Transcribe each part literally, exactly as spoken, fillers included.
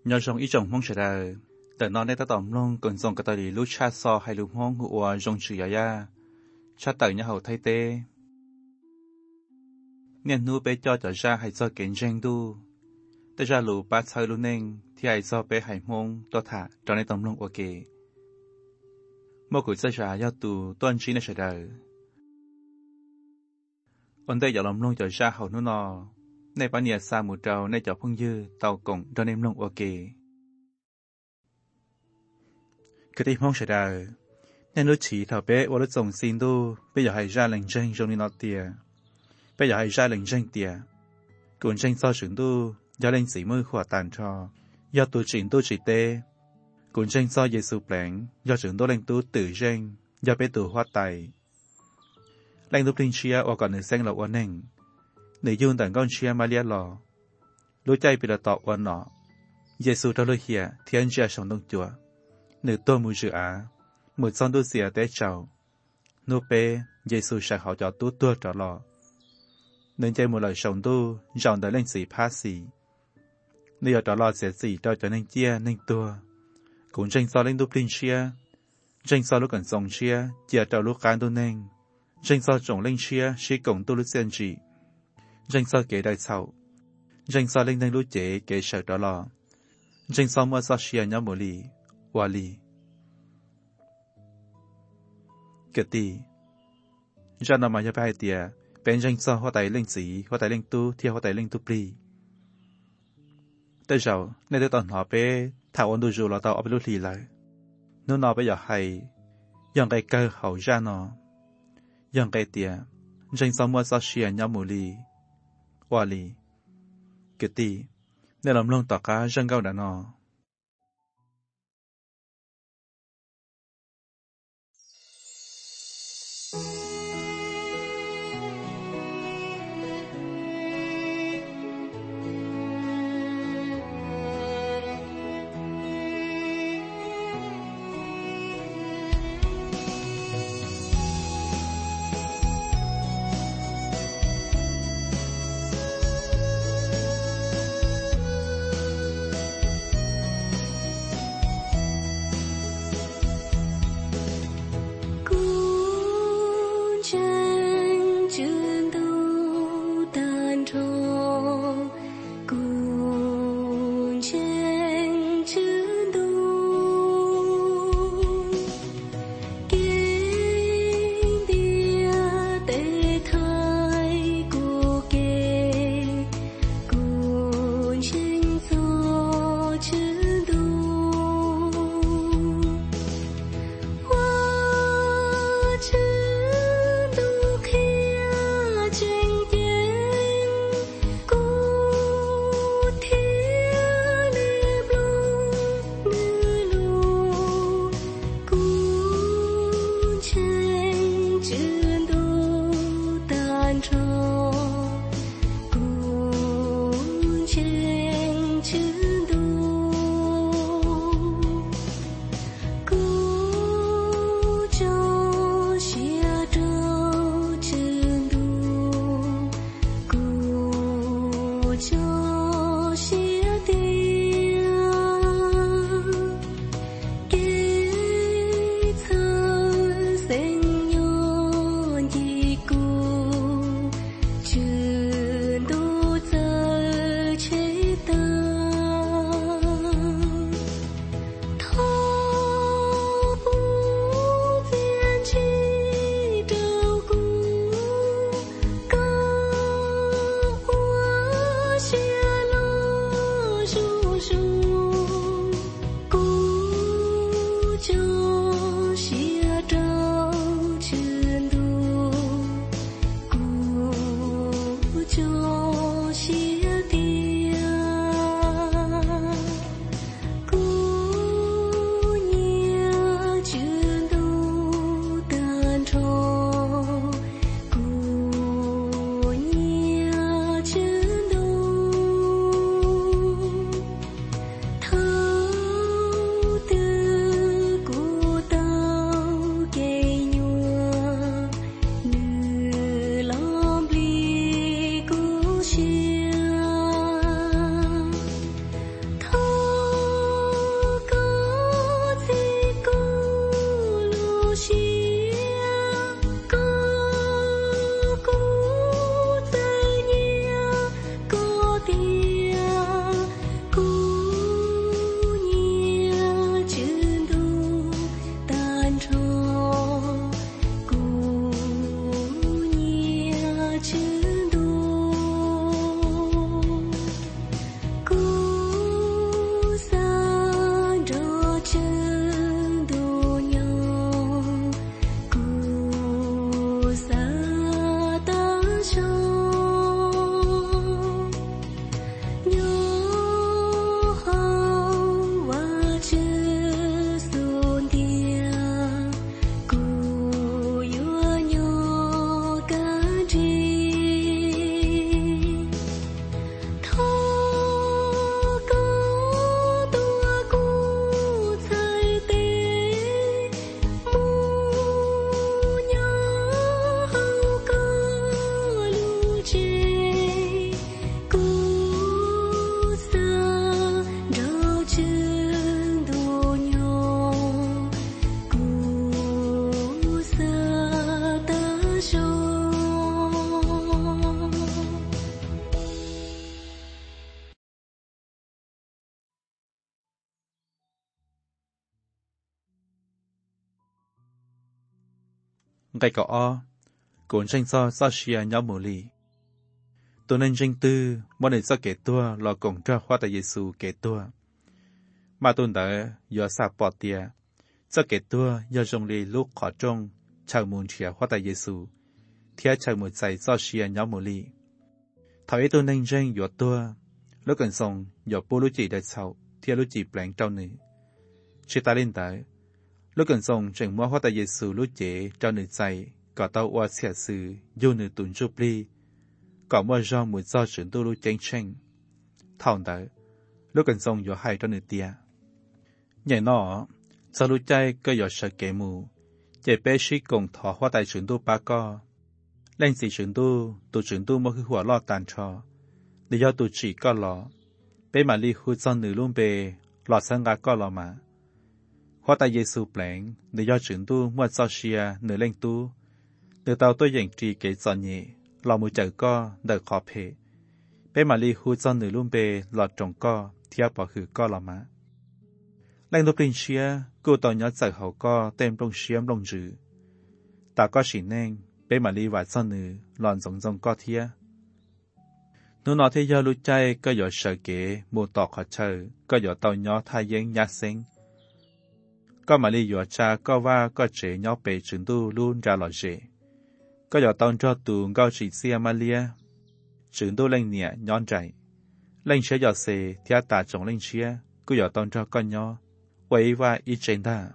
nhớ trong ý chồng mong sẽ đờiแต่นอนในตะต่อมลงก่อนส่งกระต่ายลูกชาซอให้ลูกห้องหัวจงชื่อยายาชาเต่ยเนี่ยเขาไทยเต้เนี่ยนู้ไปจอจะชาให้ซอเก่งเจงดูแต่ชาลูป้าเชยลูกเน่งที่ให้ซอไปให้มงตัวถาตอนในต่อมลงโอเคเมื่อกุศลชายาตูต้นชี้ในเฉดายอันได้อย่าล้อมลงจะชาเขานู่นนอในปัญญาสามุเจ้าในเจ้าพึ่งยืดเต่ากงตอนในลงโอเคcáiที่ห้องเฉดายnên lúc chỉ thảo bé và lúc trồng xin đu bây giờ hay ra lệnh tranh trong đi nó tiề bây giờ hay ra lệnh tranh tiề cuốn tranh so trưởng đu do lên sĩ mưa khỏa tàn cho do tu chỉnh tu chỉ tê cuốn tranh so về sụp lạnh do trưởng đu lên tu tử tranh do bé tu hoa tài lên tu linh chia và còn nửa xanh là uốn neng nửa dương tận con chia Maria lò lối chạy bị là tọ uốn nọ Giêsu cho lối hiệp thiên chia sống đông chùa nửa tôi mùi dự á một son đôi xìa té chào nô bê Giêsu sẽ họ cho tú tua trở lò nên chơi một lời sống tu dòng tới lên sĩ phá sĩ nếu trở lò sẽ sĩ cho trở nên chia nên tua cũng tranh so lên đúc linh chia tranh so lúc cần dòng chia chia trở lúc cán tu nên tranh so trồng lên chia sĩ cổng tu lúc xuyên trị tranh so kể đại sầu tranh so lên nên lúc chế kể sợ trở lò tranh so mua so chia nhau một lì hòa lì cái gì ra nào mà cho phải tiệt bên tranh so hoa tài linh sĩ hoa tài linh tu theo hoa tài linh tu pri tới giờ nên tới tận họ bé thảo ôn đồ dù là tao ở bên lúc lì lại nếu nó bây giờ hay dòng cái cơ hậu ra nó dòng cái tiệt tranh so mua sao xìa nhau mù lì hòa lì cái gì nên làm luôn tỏ cá răng cao đã nó ngay cọ o cuốn tranh do do xia nhau mù lì tôi nên tranh tư mỗi ngày do kể tua lò cổng cho hoa tại Giêsu kể tua mà tôi đã do sạp bỏ tia do kể tua do dùng lì lúc khó trông chào mùn chia hoa tại Giêsu theo chào một giải do xia nhau mù lì thảo tôi nên tranh do tua lúc cần xong do bố lúc chỉ đại sau theo lúc chỉ bèn trao nữ chỉ ta lên tới lúc cần xong chẳng mua hoa tại Giêsu lúc chỉ trao nữ giải có tao qua xẻ sự vô nữ tuần chụp ly có mua do một do chuyển tu lúc tranh tranh thảo tới lúc cần xong do hai trao nữ tia nhảy nọ sau lúc chạy có do sợ kẻ mù chạy bé sĩ cùng thọ hoa tại chuyển tu ba co lên gì chuyển tu tu chuyển tu một cáiหัวlo tàn trò để do tu chỉ có lọ bé mà li hút son nữ luôn bề lọ sang gà có lọ mà hoa tại Giêsu bèn để do chuyển tu mua sao xia nữ lên tu để tao tôi dành trì kể giòn nhẹ lọ một chợ co đợi khó phê bé mà li hút son nữ luôn bề lọ trồng co theo bỏ khử co lọ mà lên lúc linh xia cô tao nhớ sợ hậu co tem trong xiêm lông dữ ta có chỉ nên bé mà li và son nữ lọn giống giống co thia nếu nói thế giờ lúc chạy có giờ sợ kế một tọt khó chờ có giờ tàu nhỏ thay giấy nhát sinh có mà li giờ cha có va có chế nhỏ bể trường tu luôn ra lò chế có giờ tàu cho tù cao chỉ xe Malia trường tu lên nhẹ nhón chạy lên xe giờ xe theo ta trồng lên xe có giờ tàu cho con nhỏ quay và ít trên ta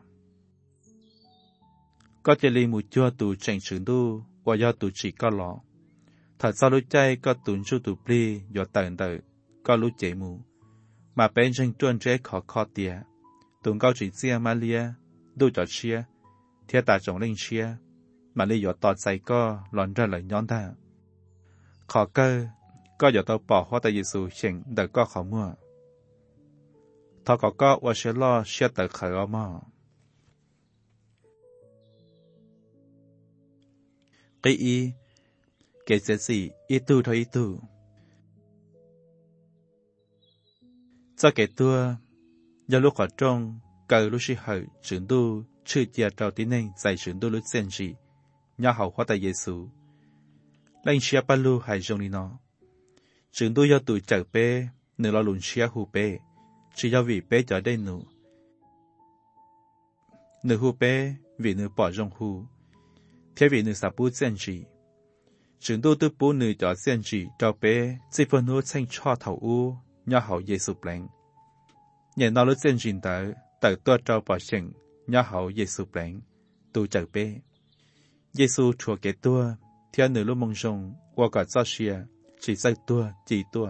có chế li một chua tù chạy trường tu và do tù chỉ có lọ thật sao lúc chạy có tuần chú tụ pli do tận tự có lúc chạy mù mà bên trên tuần chế khó khó tía tuần cao chỉ xe Malia đôi cho chia theo ta trồng lên chia mà lý do tọt say có lòn ra lời nhón ta khó cơ có giờ tao bỏ hoa tại Giêsu chỉnh đợi có khó mua thọ có có và sẽ lo sẽ tự khởi ở mò cái ý kể sẽ gì ít tu thôi ít tu cho kể tua do lúc ở trong cờ lúc sĩ hậu chuyển tu chưa chia trao tín nên giải chuyển tu lúc sen gì nhà hậu hoa tại Giêsu lên xia ba lu hay trong đi nó chuyển tu do tuổi trở bé nửa lo lùn xia hù bé chỉ do vì bé trở đây nụ nửa hù bé vì nửa bỏ trong hù theo vì nửa sạp bút sen gì chuyển tu tư bố nửa cho sen gì cho bé chỉ phần nửa xanh cho thầu u nhà hậu Giêsu bèn nhận nó lúc sen gì tới tới tua trao bỏ chừng nhà hậu Giêsu bèn tu trở bé Giêsu chùa kế tua theo nửa lúc mong rong qua cả cho xia chỉ say tua chỉ tua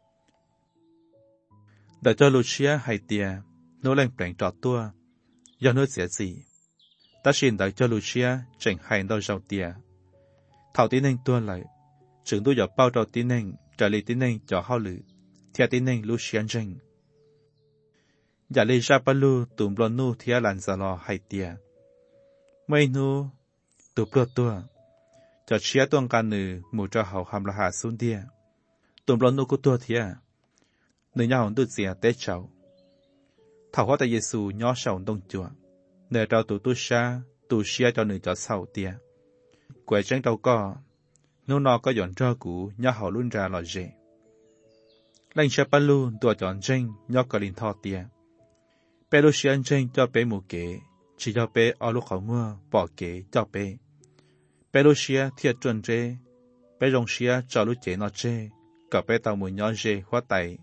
để cho Lucia hay tia nó lên bèn trọ tua do nó sẽ gì ta xin để cho Lucia chỉnh hành đâu giàu tia thảo tín nên tua lại trường tu giờ bao trò tín nên trả lời tín nên cho hao lử theo tín nên Lucia chỉnh giờ lấy ra bao lu tụm lon nu theo làn giả lò hay tia mấy nu tụm lon tua cho chia tuang can nữ một cho hậu hàm là hạ xuống tia tụm lon nu của tua thia nữ nhà hồng tự xia tết cháu thảo hoa tại Giêsu nhỏ sầu đông chùa nề trao tụ tu sa tụ xia cho nữ cho sầu tia quay tránh đâu có nếu nó có dọn cho cũ nhà hậu luôn ra lò dễ lên xe ba lu tua chọn tranh nhỏ có linh thọ tia bé lu xia tranh cho bé một kế chỉ cho bé ở lúc họ mua bỏ kế cho bé bé lu xia thiệt chuẩn chế bé rong xia cho lúc chế nó chế cả bé tàu mùi nhỏ dễ hoa tay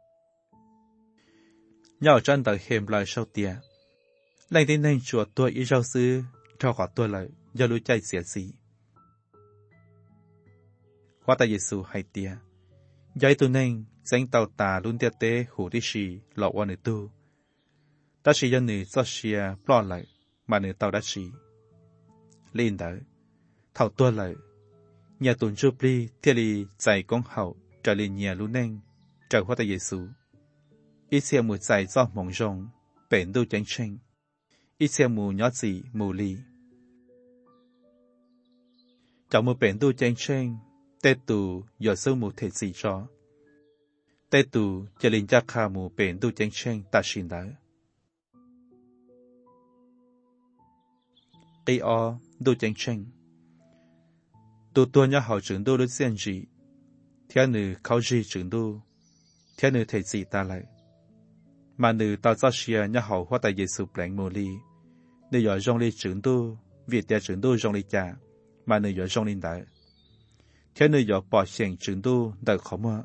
nhỏ chân tới hềm lại sau tia lên đến nên chùa tôi ý rau sư cho họ tôi lại do lũ chạy xỉa xỉ hoa tay Giêsu hay tia giấy tôi nên danh tàu tà luôn tia tế hủ đi xì lọ qua nữ tu ta chỉ do nữ do xìa bỏ lại mà nữ tàu đã xì lên đó thảo tôi lại nhà tuần chụp đi theo đi giải công hậu trở lên nhà luôn nên trở hoa tay Giêsu ít xe một giải do mỏng rộng bền đu chánh tranh ít xe mù nhỏ gì mù lì cháu một bền đu chánh tranh tê tù giờ sâu một thể gì cho tê tù cho linh chắc khá mù bền đu chánh tranh ta xin đó tê o đu chánh tranh tu tua nhớ hậu trưởng tu lúc xiên gì theo nữ khâu gì trưởng tu theo nữ thể gì ta lại mà nữ tao cho xia nhớ hậu hoa tại Giêsu bèn mồ li nữ giỏi trong li trưởng tu việctia trưởng tu trong li cha mà nữ giỏi trong linh đại theo nữ giỏi bỏ xiên trưởng tu đại khó mà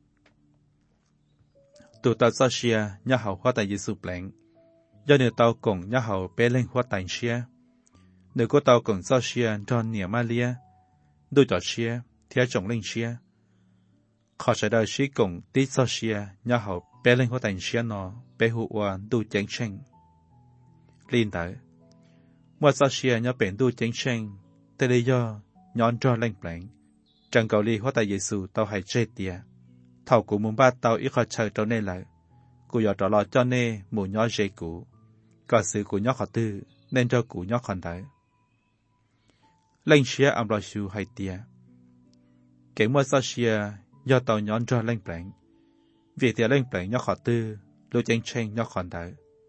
tu tao cho xia nhớ hậu hoa tại Giêsu bèn do nữ tao cùng nhớ hậu bé lên hoa tại xia nữ có tao cùng cho xia cho niệm Maria đôi cho xia theo chồng linh xia họ sẽ đợi sĩ cùng tí cho xia nhớ hậu bé lên hoa tại xia nó bé hụ oan tu chén chênh linh đại mua cho xia nhớ bền tu chén chênh thế lý do nhón cho lên bèn chẳng cầu li hoa tại Giêsu tao hay chết tiệt thầu của muốn ba tao ít khó chờ cho nên lại cụ giờ trò lo cho nên mù nhỏ dễ cụ có sự của nhỏ khó tư nên cho cụ nhỏ còn đấy lên xia âm lo siêu hay tia kể mua sao xia do tàu nhón cho lên bèn vì tia lên bèn nhỏ khó tư lối tranh tranh nhỏ còn đấy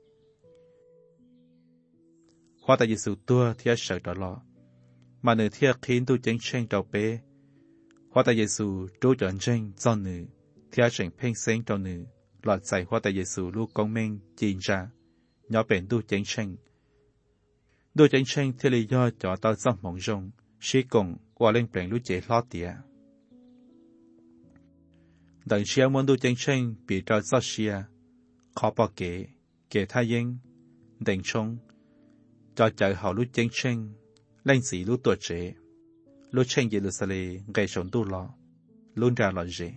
hoa tại Giêsu tua thì sợ trò lo mà nữ thì khiến tu tranh tranh trâu bé hoa tại Giêsu trú chọn tranh cho nữ thì tranh phèn sáng cho nữ lọt giải hoa tại Giêsu lúc công minh chín ra nhỏ bền tu tranh tranh đôi tranh tranh thì lý do cho tao trong mộng rong sĩ cùng qua lên bèn lúc chế lo tía đằng xia muốn đôi tranh tranh bị trao cho xia khó bỏ kể kể thay yên đỉnh trông cho chạy họ lúc tranh tranh lên sĩ lúc tuổi trẻ lúc tranh Jerusalem gây sống tu lo luôn ra lo gì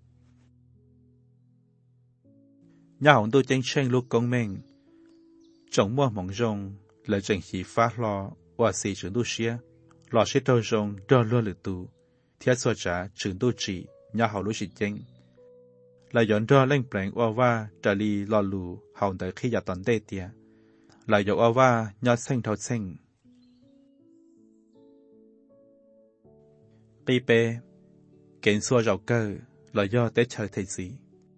nhà hồng đôi tranh tranh lúc công minh trong mua mộng rong lời trình khí phát lo và sĩ trưởng tu xia lo sẽ trâu rong cho lo lực tu thiết so trả trưởng tu trị nhà hậu lúc sĩ tranh là dọn ra lên bèn qua va trả li lo lù hậu tới khi giả toàn tê tia là dọn qua va nhà xanh thâu xanh pi pe kiện xua rau cơ là do tế chơi thầy gì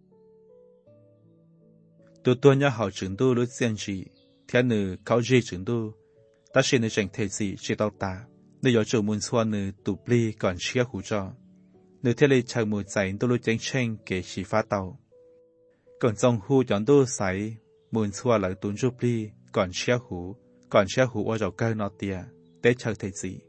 tu tu nhà hậu trưởng tu lúc xiên gì theo nữ khảo gì trưởng tu ta xin nữ chẳng thể gì chỉ tao ta nữ có chủ muốn xua nữ tụ pli còn chia hú cho nữ theo lý chờ một giải tu lúc tranh tranh kể chỉ phá tàu còn trong hú chọn tu sải muốn xua lại tuấn giúp pli còn chia hú còn chia hú ở dọc cơ nọ tia tế chờ thể gì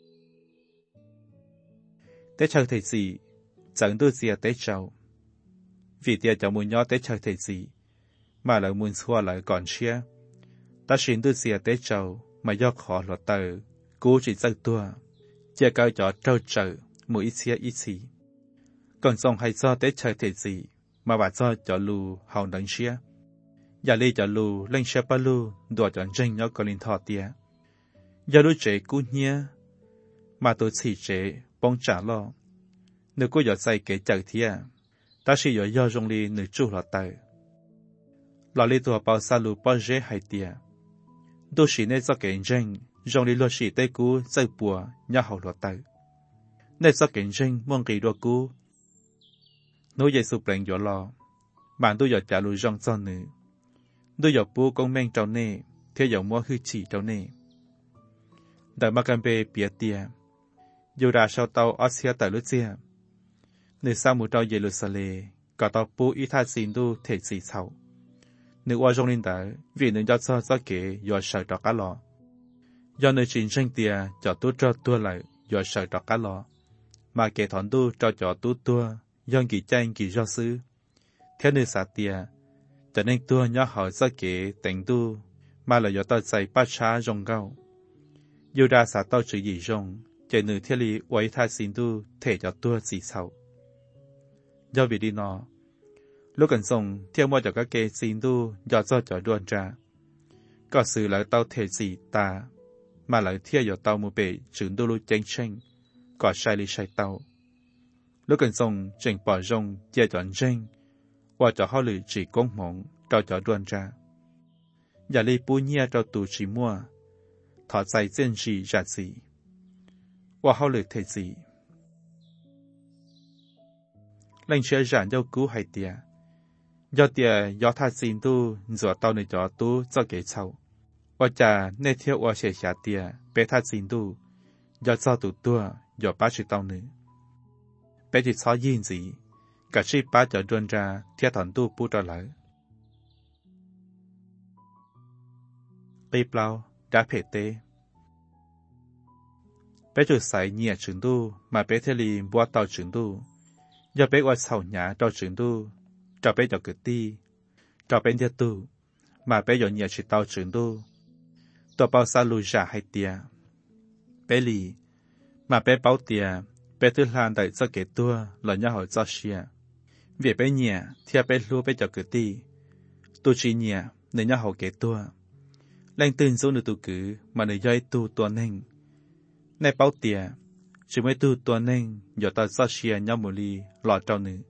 tế chờ thể gì chẳng tu gì tế chầu vì tia chẳng muốn nhỏ tế chờ thể gì mà lại muốn xua lại còn chia ta xin tu gì tế chầu mà do khó lọt tờ cố chỉ giấc tua chia cao cho trâu trở mỗi ít xia ít xì còn xong hay do tế chờ thể gì mà bà do cho lù hậu đấng xia giờ li cho lù lên xe ba lù đùa chọn tranh nhỏ còn linh thọ tia giờ lù chế cú nhia mà tôi chỉ chế bông trả lo nếu cô giờ say kể chờ thia ta chỉ giờ do trong li nữ chu lọt tờ lọ li tua bao xa lù bao dễ hay tia đôi chỉ nên do kể tranh trong li lo chỉ tê cú dây bùa nhà hậu lọt tờ nên do kể tranh mong kỳ đua cú nói về sụp lạnh gió lo bạn tôi giờ trả lù trong cho nữ tôi giờ bố công men trâu nè theo giờ mua hư chỉ trâu nè đại ma cam bê bịa tia dù đã sau tàu Asia tại lúc chia nữ sao một trâu Jerusalem cả tàu bố ít thay xin tu thể gì sầu nữ qua trong linh đại vì nữ cho cho cho kể giờ sợ trọ cá lò do nữ chính tranh tia cho tu cho tua lại giờ sợ trọ cá lò mà kể thọn tu cho cho tu tua do kỳ tranh kỳ do sư theo nữ xã tia cho nên tua nhỏ hỏi cho kể tỉnh tu mà là do tao dạy ba cha rong gạo dù ra xã tao chữ gì rong chạy nữ theo lý quấy thay xin tu thể cho tua gì sầu do vì đi nó lúc cần xong theo mua cho các kê xin tu do cho cho đuôn ra có sự là tao thể gì ta mà lại theo do tao một bể trưởng tu lưu tranh tranh có sai lý sai tao lúc cần xong trình bỏ rong chia chọn tranh và cho họ lựa chỉ công mộng cho cho đuôn ra giả lý bù nhia cho tù chỉ mua thọ dạy dân gì ra gì và họ lựa thể gì lệnh chế giản cho cứu hay tia do tia do tha xin tu rồi tao nơi cho tu cho kể sau và chả nên theo và sẽ trả tia bé tha xin tu do cho tụ tua giờ ba chỉ tao nữa bé chỉ xóa yên gì cả chỉ ba giờ đơn ra theo thằng tu bút ra lại bây bao đã phê tê bé chỉ sai nhẹ trường tu mà bé theo li bua tàu trường tu giờ bé qua sau nhà tàu trường tu cho bé giờ cứ ti cho bé giờ tu mà bé giờ nhẹ chỉ tàu trường tuตัวเปาซาลูจาให้เตียเปลีมาเปเปาเตียเปตุลานได้จะเกตัวหล่อนยาหอยจะเชียเวียเปเนี่ยเทียเปลูเปจากกตีตัวจีเนี่ยเนื้อยาหอยเกตัวแรงตื่นสู้ในตัวกือมาในย่อยตัวตัวเน่งในเปาเตียจึงไม่ตัวตัวเน่งหยอดตาจะเชียยามุลีหลอดเจ้าหนึ่ง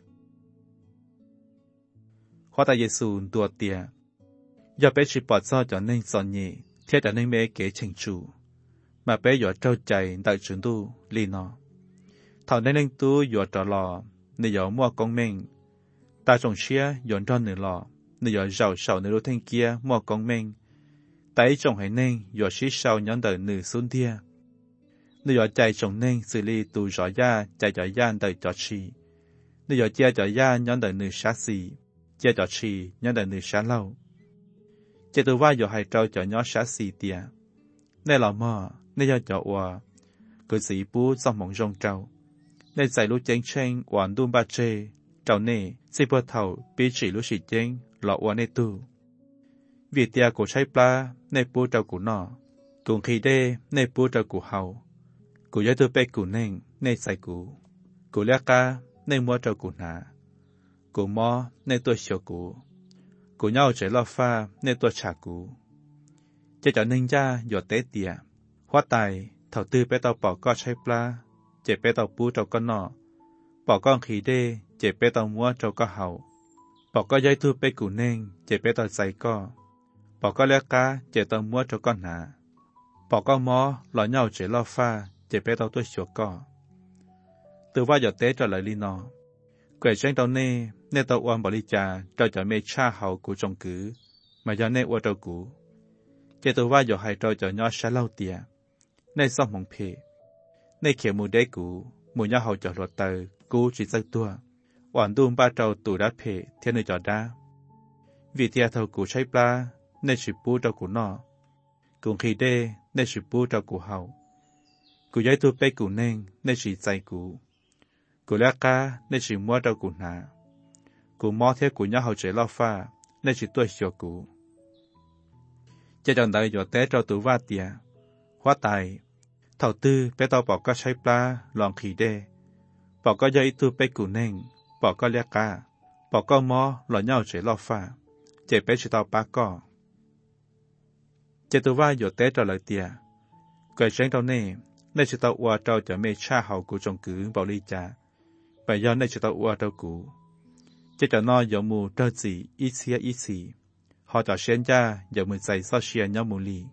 ขอตาเยซูตัวเตียอย่าไปชิปอดซ้อจะเน่งสอนยี่เทียจะเน่งเมเก๋เชิงจูมาไปหยอดเจ้าใจได้จุนดูลีนอเท่าในเน่งตู้หยอดจะรอในหยอดมั่วกงเม่งตาจงเชียหยอดร้อนหนึ่งรอในหยอดเจ้าเฉาในรถแทงเกียมั่วกงเม่งแต่จงให้เน่งหยอดชี้เฉาย้อนเดินหนึ่งสุนเทียในหยอดใจจงเน่งสิลีตูจ่อยาใจจ่อย่านเดินจอชีในหยอดเจียจ่อย่านย้อนเดินหนึ่งชาสีเจียจอชีย้อนเดินหนึ่งชาเล่าเจตัวว่าอยู่ให้เราจะย้อนชาสีเตียในหล่อหม้อในยอดจะว่าเกิดสีปูสมองจงเจ้าในใจรู้เจงเชงหวานดุมบาเจเจ้าเน่สิบเท่าปีจีรู้สิเจงหล่อว่าในตู้วิทยากูใช้ปลาในปูเจ้ากูนอกูขีเดในปูเจ้ากูเฮากูย้ายตัวไปกูเน่งในใจกูกูเลียกาในมัวเจ้ากูหนากูมอในตัวเฉียวกูกูเน่าใจล่อฟ้าในตัวฉากูจะจะนึ่งจ้าหยดเตะเตียหัวไตเท่าตื้อไปเตาปอกก็ใช้ปลาเจ็บไปเตาปูเจ้าก็นอปอกก็ขีเดเจ็บไปเตามัวเจ้าก็เห่าปอกก็ย้ายทูไปกูเน่งเจ็บไปเตาใจก็ปอกก็เลียกาเจ็บเตามัวเจ้าก็หนาปอกก็มอหล่อเน่าใจล่อฟ้าเจ็บไปเตาตัวเฉียวก็ตัวว่าหยดเตะจะไหลลีนอเกิดเช่นตอนนี้ในตัววันบริจาเจ้าจะไม่ชาเห่ากูจงกือมาย้อนในอวดเจ้ากูเจตัวว่าอยู่ให้เราจะย้อนชาเล่าเตียในซ่อมมงเพในเขียวมูได้กูมูย่าเขาจะหลดเตอกูจีสักตัวหวานดุมป้าเจ้าตูดัดเพเทียนในจอดาวิทยาเท่ากูใช้ปลาในชิปูเจ้ากูนอกูขีเดในชิปูเจ้ากูเฮากูย้ายตัวไปกูเน่งในชีใจกูกูเลียกาในชิมัวเจ้ากูหนากูมอเทียกูย่าเขาเจล่าฟ้าในชิตัวเชียวกูจะจังได้หยดเตะเจ้าตัวว่าเตียหัวไตเท่าตื้อไปต่อปอกก็ใช้ปลาลองขี่เด้ปอกก็ย่อยตู้ไปกูเน่งปอกก็เลียกาปอกก็มอหล่อเน่าเฉยล่อฟ้าเจ็บไปชิตาปาก็เจตัวว่าหยดเตะเจ้าเลยเตียเกิดเช่นตอนนี้ในชิตาวัวเจ้าจะไม่ชาเห่ากูจงกือบริจาไปย้อนในชิตาวัวเจ้ากูจะจะนอยมูเจ้าจีอีเสียอีสีhọ cho xuyên ra giờ mình dạy sao xuyên nhau mù lì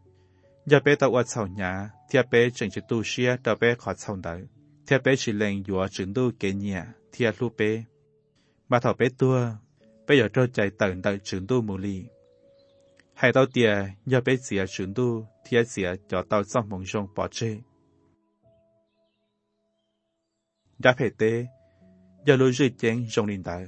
giờ bé tao ở sau nhà thì bé chẳng chỉ tu xuyên tao bé khó sau đó thì bé chỉ lên dùa chừng tu kể nhà thì lúc bé mà thằng bé tua bé giờ cho chạy tận tận chừng tu mù lì hai tao tiề giờ bé xỉa chừng tu thì xỉa cho tao xong mong rong bỏ chơi đã phải té giờ lối rơi chén rong lên tao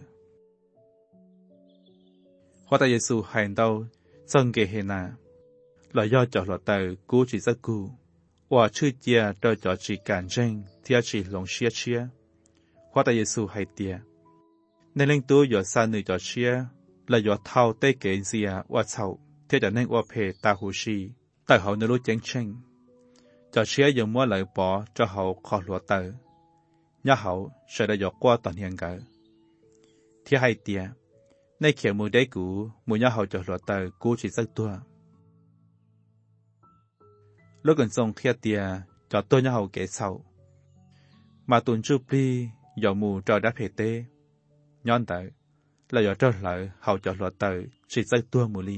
hoa ta Giêsu hành đâu sân kề hệ na là do cho lọt tờ cứu chỉ rất cứu và chư chia đôi cho chỉ cản tranh thì chỉ lòng chia chia hoa ta Giêsu hay tia nên linh tu do xa nữ cho chia là do thao tê kể gì và sầu thì cho nên và phê ta hú si tại hậu nữ lúc chén tranh cho chia dùng mua lại bỏ cho hậu khó lọt tờ nhà hậu sẽ đã dọt qua toàn hiện cả thì hay tiaในเขียวมือได้กูมือย่าเขาจะหลอดเตอกูchỉสักตัวลูกกันทรงเทียเตียจอดตัวย่าเขาเก๋เศร้ามาตุนจูปลีหยอมูจอดับเพเตย้อนเตอแล้วหยอดจอดไหลเขาจะหลอดเตอchỉสักตัวมูลี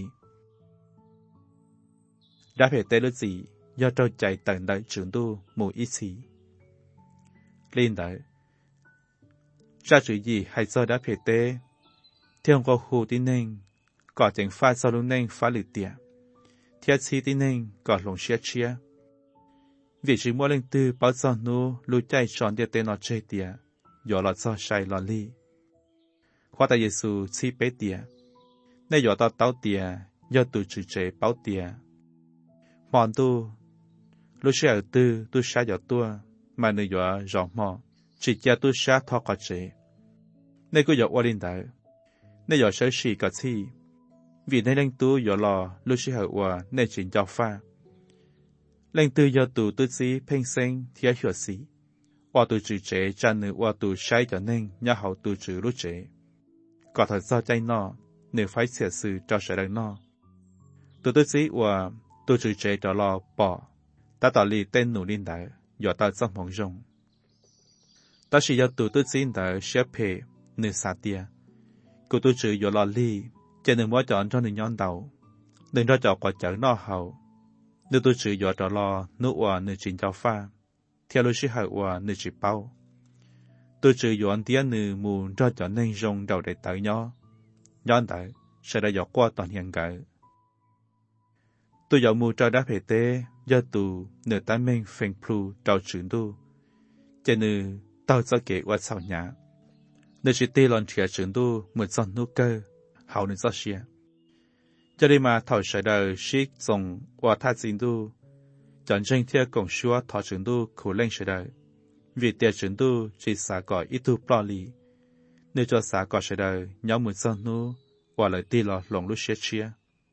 ดับเพเตรู้สิย่อเจ้าใจแต่งได้ถึงดูมูอีสีลินเตอชาจุยยี่ให้เจอดับเพเตthiên có khu tí nên có tiếng pha sau lúc nên pha lử tiệt thiết chi tí nên có lòng chia chia vì chỉ mua lên tư bao giờ nu lưu chạy tròn địa tên nó chơi tiệt giờ là cho sai là li khoa tại Giêsu chỉ bé tiệt nay giờ tao tao tiệt giờ tụi chữ chế bao tiệt mòn tu lúc sẽ ở tư tu sai giờ tua mà nơi giờ rõ mò chỉ cho tu sai thọ cả chế nay cứ giờ qua lên đó nay giờ sẽ xì cả chi vì nay lên tu giờ lò lúc sẽ ở qua nay chuyện giao pha lên tư giờ tu tu chỉ phèn sinh thiệt hiểu gì qua tu chữ chế chân nữa qua tu sai cho nên nhà hậu tu chữ lúc chế có thật saoใจnọ nếu phải xỉa sự cho sẽ đánh nọ tu tu chỉ qua tu chữ chế cho lò bỏ ta tỏ lì tên nụ linh đại giờ ta trong mong rong ta chỉ giờ tu tu chỉ đại sẽ phê nửa sa tia cô tu chữ giờ lò lì cho nên mỗi chọn cho nên nhon đầu đừng cho chọn quả chở nọ hậu nếu tu chữ giờ cho lò nụ qua nửa chín giao pha theo lối sĩ hậu qua nửa chỉ bao tu chữ giờ anh tia nửa mù cho chọn nên rong đầu để tới nhỏ nhon đại sẽ đã giờ qua toàn hiện gỡ tôi giờ mù cho đã phải tế do tù nửa tá mình phèn plu trao trưởng tu cho nên tao cho kể qua sau nhà nửa chỉ tê lon chia trưởng tu một dọn nô cơ hậu nửa cho xia cho nên mà thảo sẽ đời ship dùng qua thà chính tu chọn tranh theo công chúa thọ trưởng tu khổ lên sẽ đời vì tiền trưởng tu chỉ xả gọi ít tu plo lì nếu cho xả gọi sẽ đời nhóm một dọn nô qua lời tê lò lòng lúc xia chia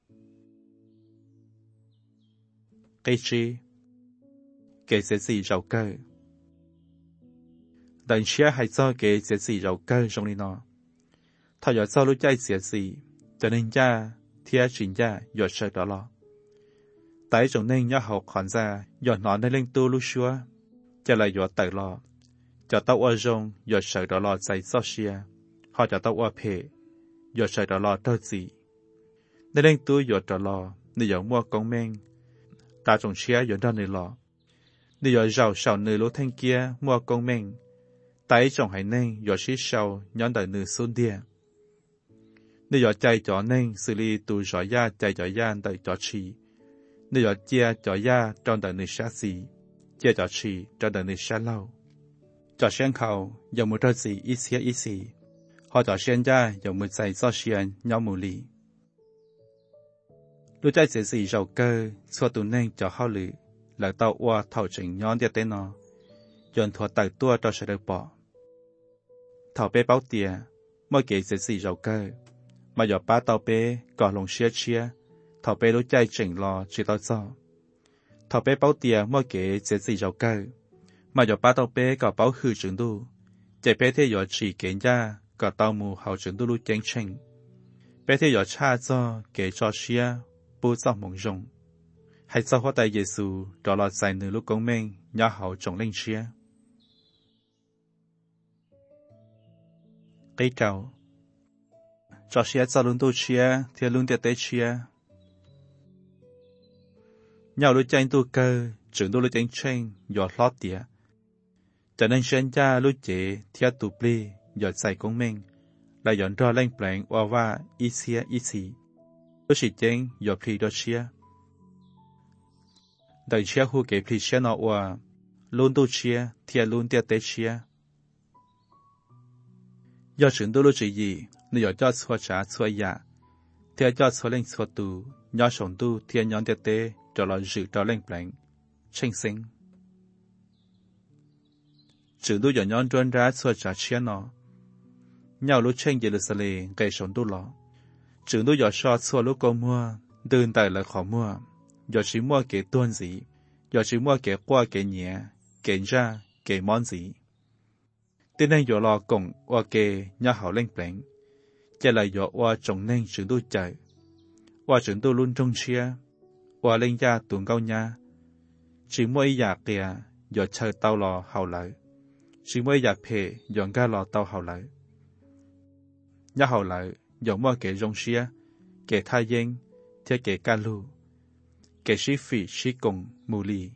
cái chi cái sẽ gì giàu cơ đàn chia hay cho cái sẽ gì giàu cơ trong này nó thay giờ sau lúc chạy sẽ gì cho nên cha thiên chính cha giờ sợ đó lo tại trong nên nhớ học khoản ra giờ nó nên lên tu lúc xưa cho lại giờ tự lo cho tao ở trong giờ sợ đó lo chạy sao xia họ cho tao ở phê giờ sợ đó lo đâu gì nên lên tu giờ đó lo nên giờ mua công men ta trồng chia giờ đó này lọ, nếu giờ giàu sầu nửa lúa thanh kia mua công mình, tại trồng hay nên giờ xí sầu nhón đời nửa xuân địa, nếu giờ chạy cho nên xử lý tu giỏi ya chạy cho ya đời cho chi, nếu giờ chia cho ya trong đời nửa sát gì, chia cho chi trong đời nửa sát lâu, cho sen khẩu giờ một đời gì ít xía ít xí, họ cho sen ya giờ một chạy cho sen nhau mù lì. Lúc chạy sẽ gì giàu cơ, xua tù nên cho hao lử, là tàu qua thảo trình nhón địa tên nó, dồn thua tài tua cho sẽ được bỏ. Thảo bê báo tìa, mỗi kế sẽ gì giàu cơ, mà dò ba tàu bê, có lòng xia chia, thảo bê lúc chạy trình lò chỉ tao cho. Thảo bê báo tìa mỗi kế sẽ gì giàu cơ, mà dò ba tàu bê có báo hư chứng đu, chạy bê thế dò chỉ kế ra, có tàu mù hào chứng đu lúc chánh trình. Bê thế dò cha cho kế cho xia, bố cho mong rong, hay cho hóa đại Giêsu đó là giải nửa lúc công mình nhà hậu trồng lên chia. Cái trâu, cho chia cho luôn tu chia, thì luôn tiệt tế chia. Nhau lúc tranh tu cơ, trưởng tu lúc tranh tranh, giọt lót tía. Cho nên sinh cha lúc chế, thì tu pli, giọt giải công mình, là dọn ra lên pleng qua va, ít xia ít xì. Lúc chỉ chén dọc phi đó chia, đại chia hú kế phi chia nọ qua, luôn tu chia, thiệt luôn tiệt tế chia. Do trưởng tu lúc chỉ gì, nếu cho xua trả xua ya, thiệt cho xua lên xua tu, nhớ sống tu thiệt nhón tiệt tế, cho là dự cho lên pleng, tranh sinh. Trưởng tu giờ nhón trốn ra xua trả chia nọ, nhau lúc tranh Jerusalem gây sống tu lọ. Trưởng tôi giờ so xua lúc cô mua, đơn tài là khó mua, giờ chỉ mua cái tuôn gì, giờ chỉ mua cái qua cái nhẹ, cái ra, cái món gì. Tên nên giờ lo cùng qua cái nhà hảo lên pleng, chỉ là giờ qua trồng nên trưởng tôi chạy, qua trưởng tôi luôn trong chia, qua lên gia tuần cao nhà, chỉ mua ý giả kìa, giờ chờ tao lò hảo lại, chỉ mua ý giả phê, giờ ga lò tao hảo lại. Nhà hảo lại, giờ mua cái rong xia, cái thay yên, theo cái ca lu, cái sĩ phỉ sĩ cùng mù lì.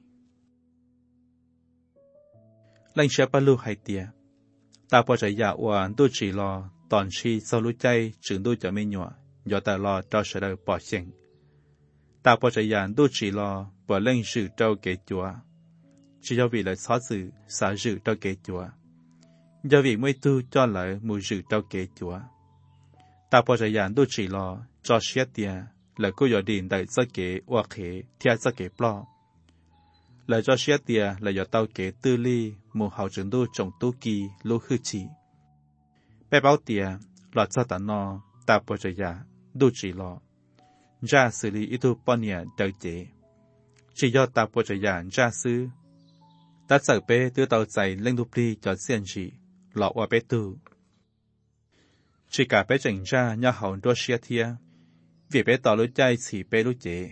Lệnh xe ba lu hay tìa, ta bỏ chạy dạ hoàn tôi chỉ lo toàn chi sau lúc chay trưởng tôi cho mình nhỏ, giờ ta lo cho sẽ đời bỏ xanh. Ta bỏ chạy dạ tôi chỉ lo bỏ lên sự trâu cái chùa, chỉ do vì lời xóa sự xả dự cho kế chúa do vì mới tu cho lời mùi dự cho kế chúa ta bỏ ra dàn đôi chỉ lo cho xét tiền lời cô giờ điện đại cho kế hoặc kế theo cho kế plo lời cho xét tiền là do tao kế tư ly một hậu trường đôi trồng tu kỳ lô khư chỉ bé báo tiền là cho ta nó ta bỏ ra dàn đôi chỉ lo ra xử lý ít tu bao nhiêu đời chế chỉ do ta bỏ ra dàn ra sư ta sợ bé đưa tàu chạy lên đục đi cho xiên chỉ lọ qua bé tu chỉ cả bé chỉnh ra nhà hậu đua xe thia vì bé tỏ lối chạy chỉ bé lối chế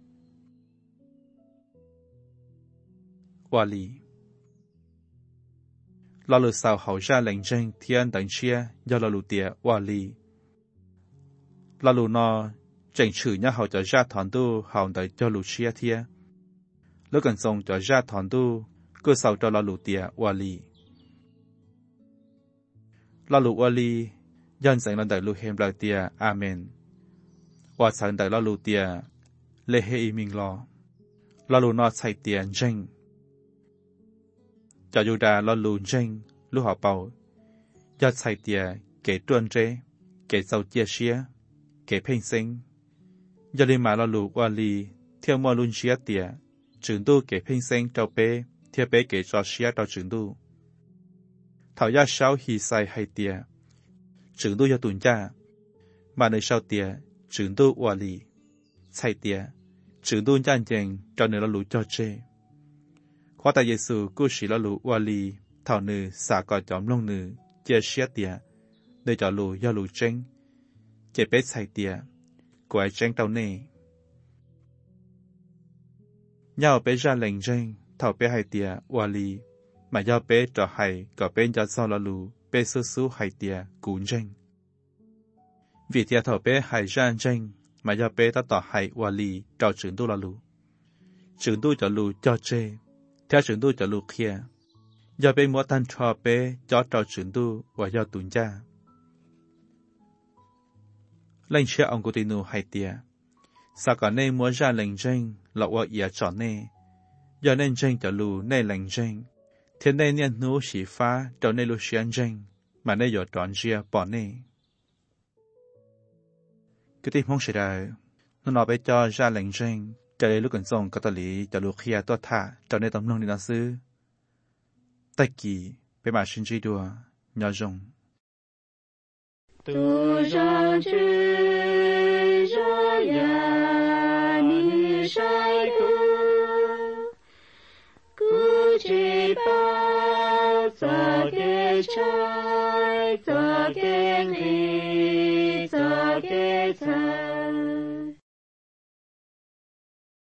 qua lì lọ lụt sao hậu ra lệnh tranh thiên đánh chia do lọ lụt tiệt qua lì lọ lụt nó chỉnh chữ nhà hậu cho ra thằng tu hậu đợi cho lụt xe thia lúc cần xong cho ra thằng tu cơ sau cho lọ lụt tiệt qua lì lọ lụt qua lì dân sinh lần đại lụt hem lại tia amen và sáng đại lọ lụt tia lê hệ mình lo lọ lụt nó chạy tiền tranh cho dù đã lọ lụt tranh lúc họ bảo do chạy tiền kể tuần chế kể giàu chia sẻ kể phênh sinh do đi mà lọ lụt qua lì theo mọi luôn chia tiền trường tu kể phênh sinh cho bé theo bé kể cho sẻ cho trường tu thảo gia sáu hi sai hay tiền trường tu cho tuần cha mà nơi sau tiền trường tu hòa lì chạy tiền trường tu chân chèn cho nơi lo lũ cho chê khoa tại Giêsu cứu sĩ lo lũ hòa lì thảo nữ xả cỏ chóm lông nữ chia sẻ tiền nơi cho lũ do lũ tranh chế bé chạy tiền của ai tranh tàu nề nhau bé ra lệnh tranh thảo bé hay tiền hòa lì mà do bé trò hay có bên cho sau lo lũ bé sơ sú hay tiền cún tranh vì theo thảo bé hay ra tranh mà do bé ta tỏ hay hòa lì cho trường tu lo lũ trường tu cho lũ cho chê theo trường tu cho lũ kia do bé mua tan cho bé cho cho trường tu và do tuần cha lệnh chia ông của tinu hay tiền sao cả nên mua ra lệnh tranh lọ qua ia chọn nè do nên tranh cho lũ nên lệnh tranh thiên nên nhân nô sĩ phá cho nên lũ xiên tranh mà nên do chọn chia bỏ nè cái tiếng mong sẽ đời nó nói bé cho ra lệnh tranh cho nên lúc cần xong có tờ lý cho lũ kia tốt thả cho nên tấm lòng đi nó sư tay kỳ bé mà xin chỉ đùa nhỏ rồng tu ra chư ra ya ni sai tu cu chi bao za ke chai za ke ni za ke chai